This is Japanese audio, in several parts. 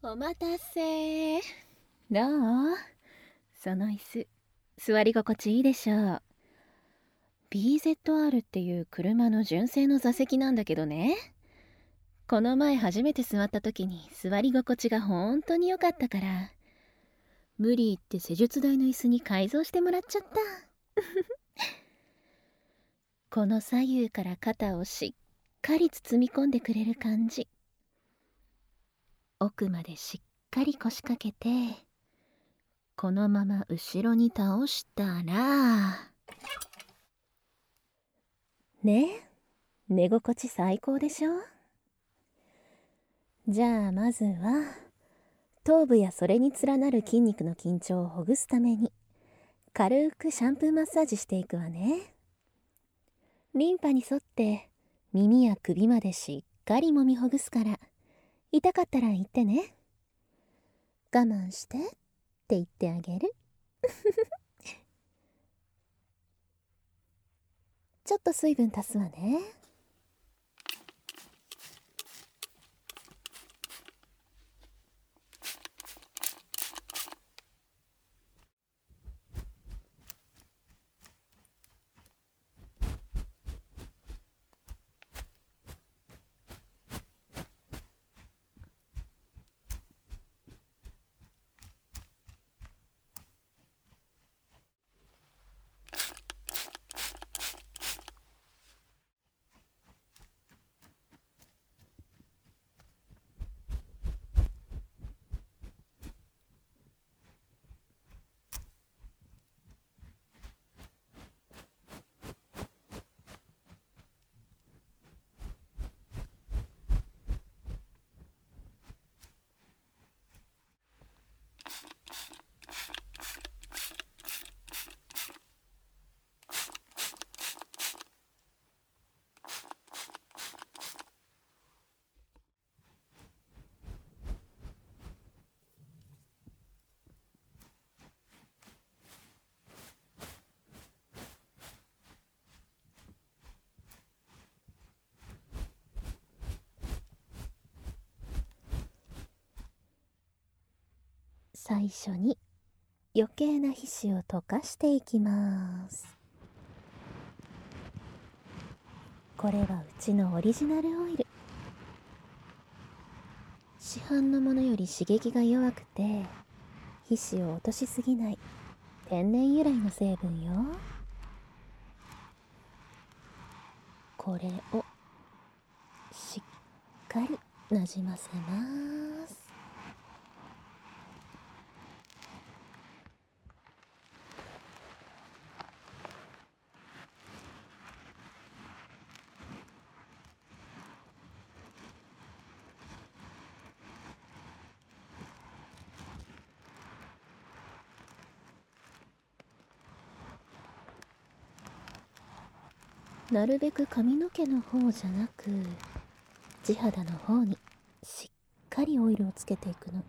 お待たせ。どう？その椅子、座り心地いいでしょう。BZR っていう車の純正の座席なんだけどね。この前初めて座った時に座り心地が本当に良かったから、無理言って施術台の椅子に改造してもらっちゃった。この左右から肩をしっかり包み込んでくれる感じ。奥までしっかり腰掛けて、このまま後ろに倒したら、ね、寝心地最高でしょ。じゃあまずは頭部やそれに連なる筋肉の緊張をほぐすために軽くシャンプーマッサージしていくわね。リンパに沿って耳や首までしっかり揉みほぐすから、痛かったら言ってね。我慢してって言ってあげる。ちょっと水分足すわね。最初に余計な皮脂を溶かしていきます。これはうちのオリジナルオイル。市販のものより刺激が弱くて皮脂を落としすぎない天然由来の成分よ。これをしっかりなじませます。なるべく髪の毛の方じゃなく地肌の方にしっかりオイルをつけていくの。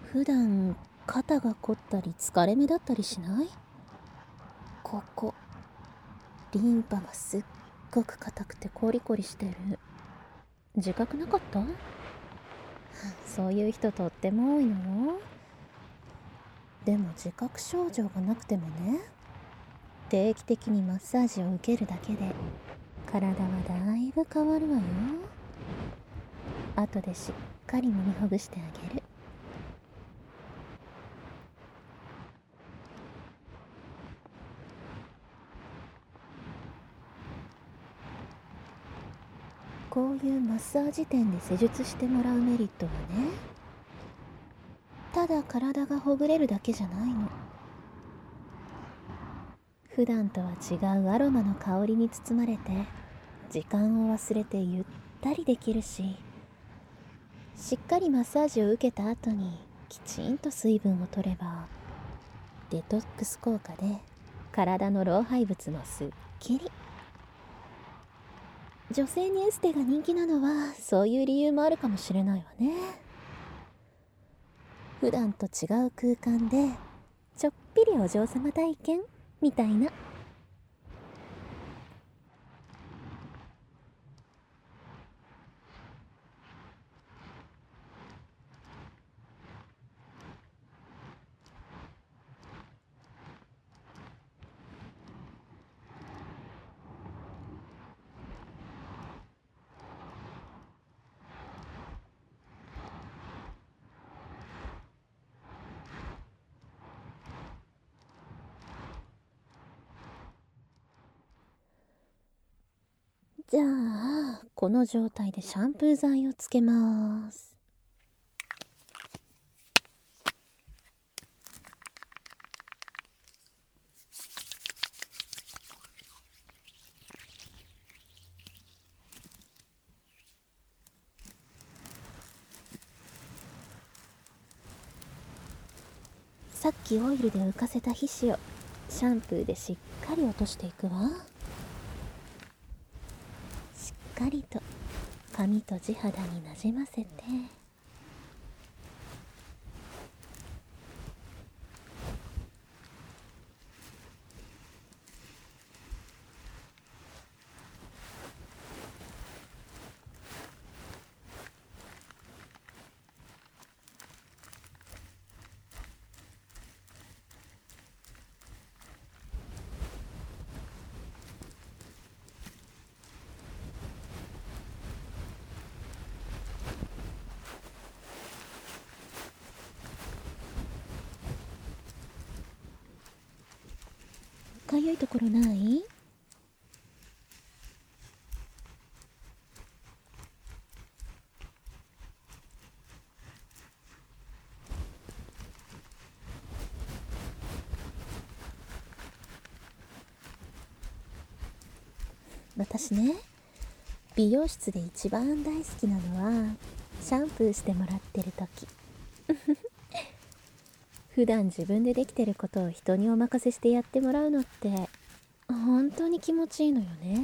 普段肩が凝ったり疲れ目だったりしない？ここリンパがすっごく硬くてコリコリしてる。自覚なかった？そういう人とっても多いのよ。でも自覚症状がなくてもね、定期的にマッサージを受けるだけで体はだいぶ変わるわよ。後でしっかり揉みほぐしてあげる。こういうマッサージ店で施術してもらうメリットはね、ただ体がほぐれるだけじゃないの。普段とは違うアロマの香りに包まれて時間を忘れてゆったりできるし、しっかりマッサージを受けた後にきちんと水分を取ればデトックス効果で体の老廃物もすっきり。女性にエステが人気なのはそういう理由もあるかもしれないわね。普段と違う空間でちょっぴりお嬢様体験みたいな。じゃあこの状態でシャンプー剤をつけます。さっきオイルで浮かせた皮脂をシャンプーでしっかり落としていくわ。しっかりと髪と地肌になじませて、かゆいところない？私ね、美容室で一番大好きなのはシャンプーしてもらってる時。普段自分でできてることを人にお任せしてやってもらうのって本当に気持ちいいのよね。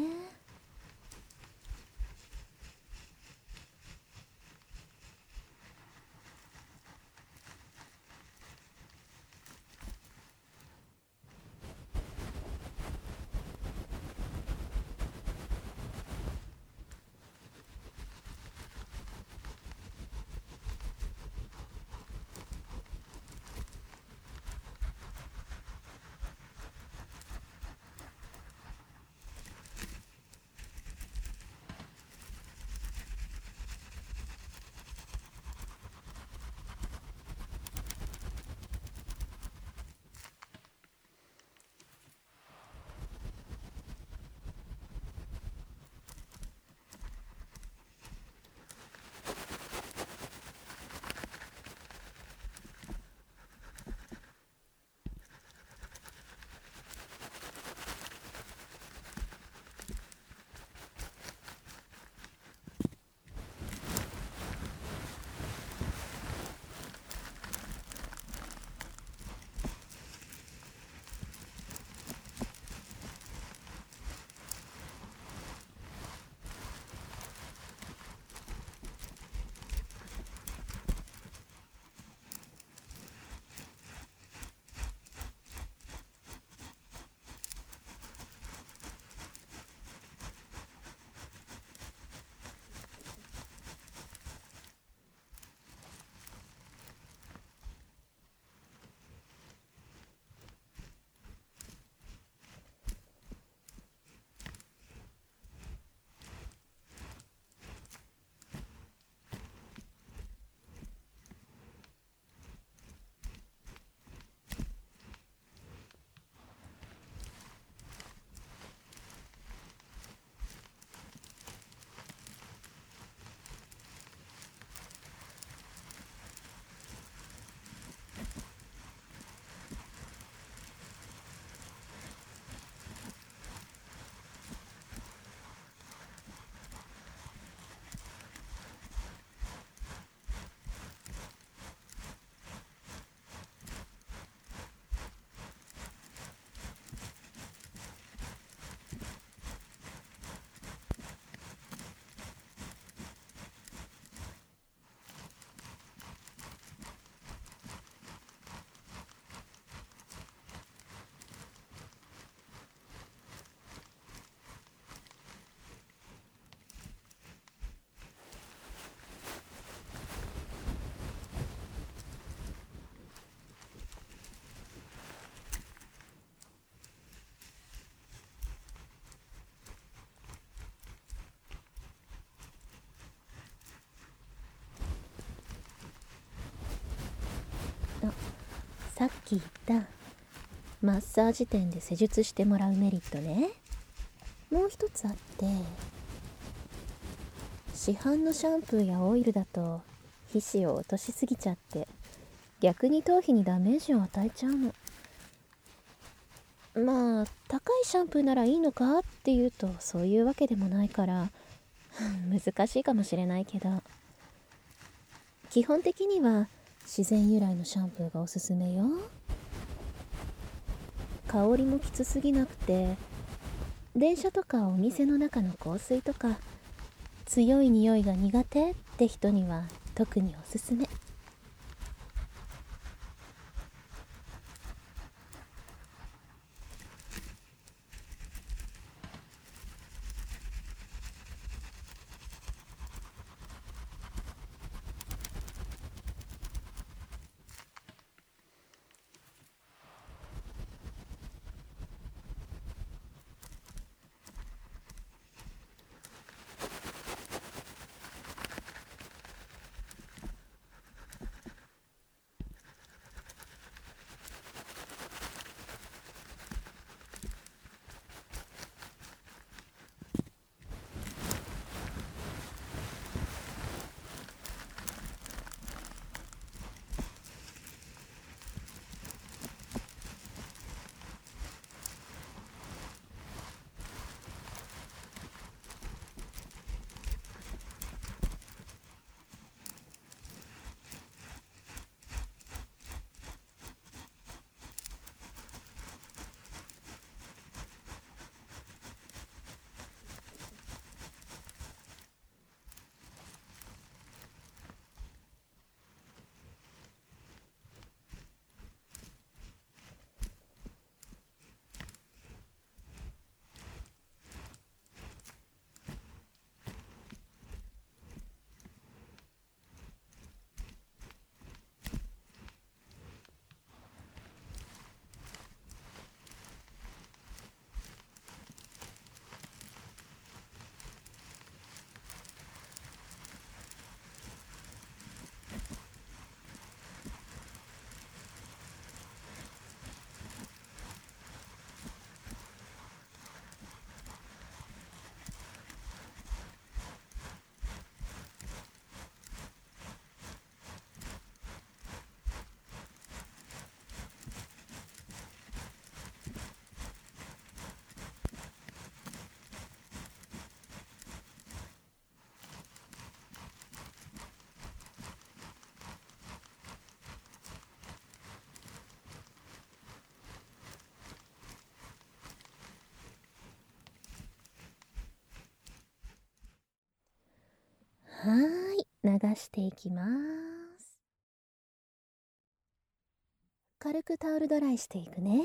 さっき言ったマッサージ店で施術してもらうメリットね。もう一つあって、市販のシャンプーやオイルだと皮脂を落としすぎちゃって逆に頭皮にダメージを与えちゃうの。まあ高いシャンプーならいいのかっていうとそういうわけでもないから難しいかもしれないけど、基本的には自然由来のシャンプーがおすすめよ。香りもきつすぎなくて、電車とかお店の中の香水とか強い匂いが苦手って人には特におすすめ。はーい、流していきます。軽くタオルドライしていくね。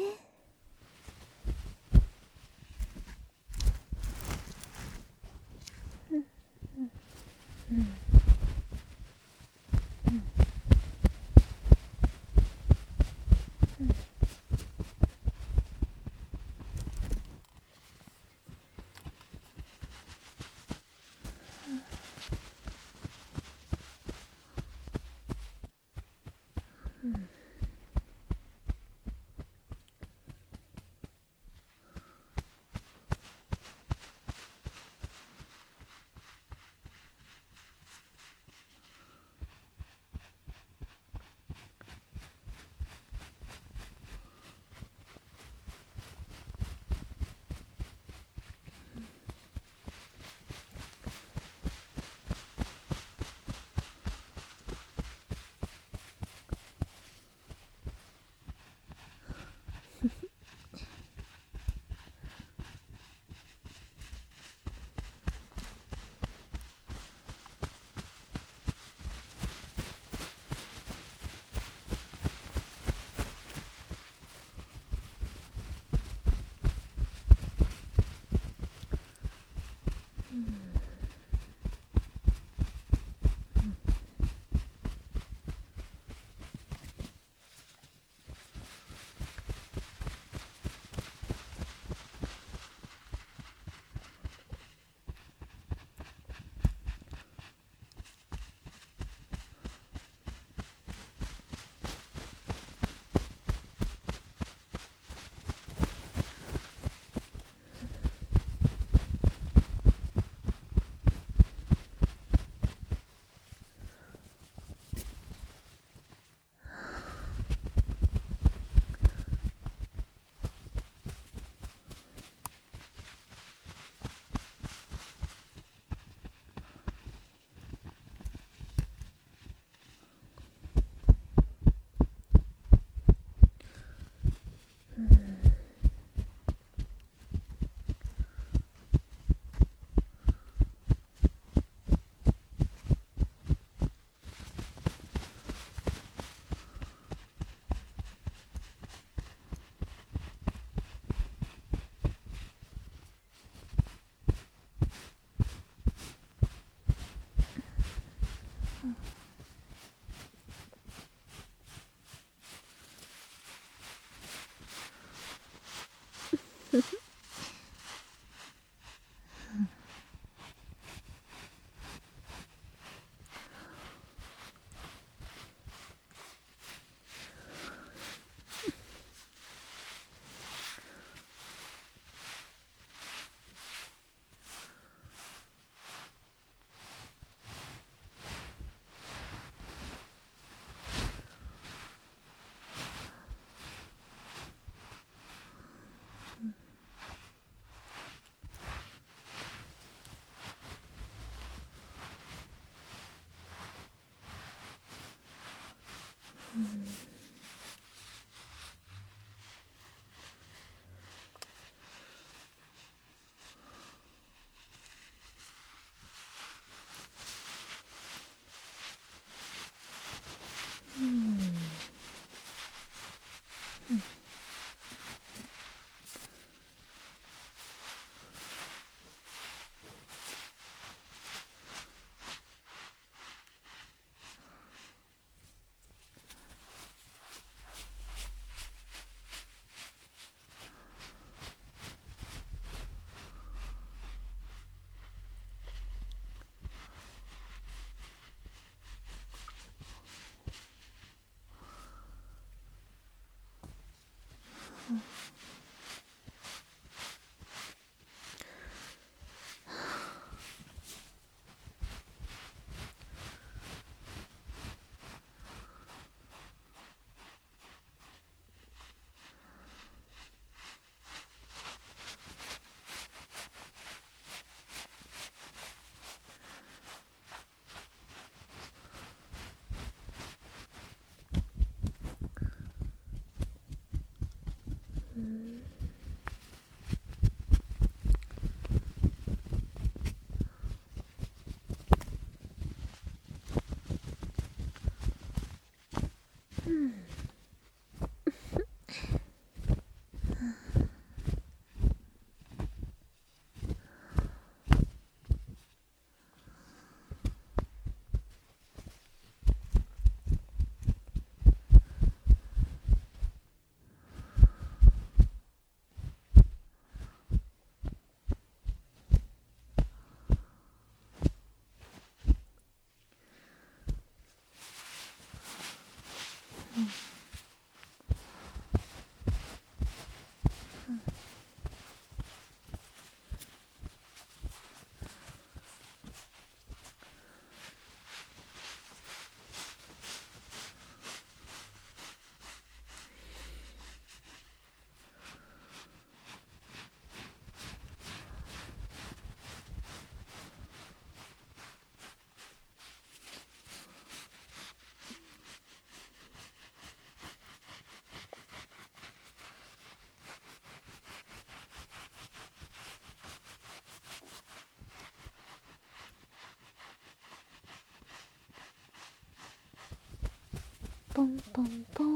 ポンポンポン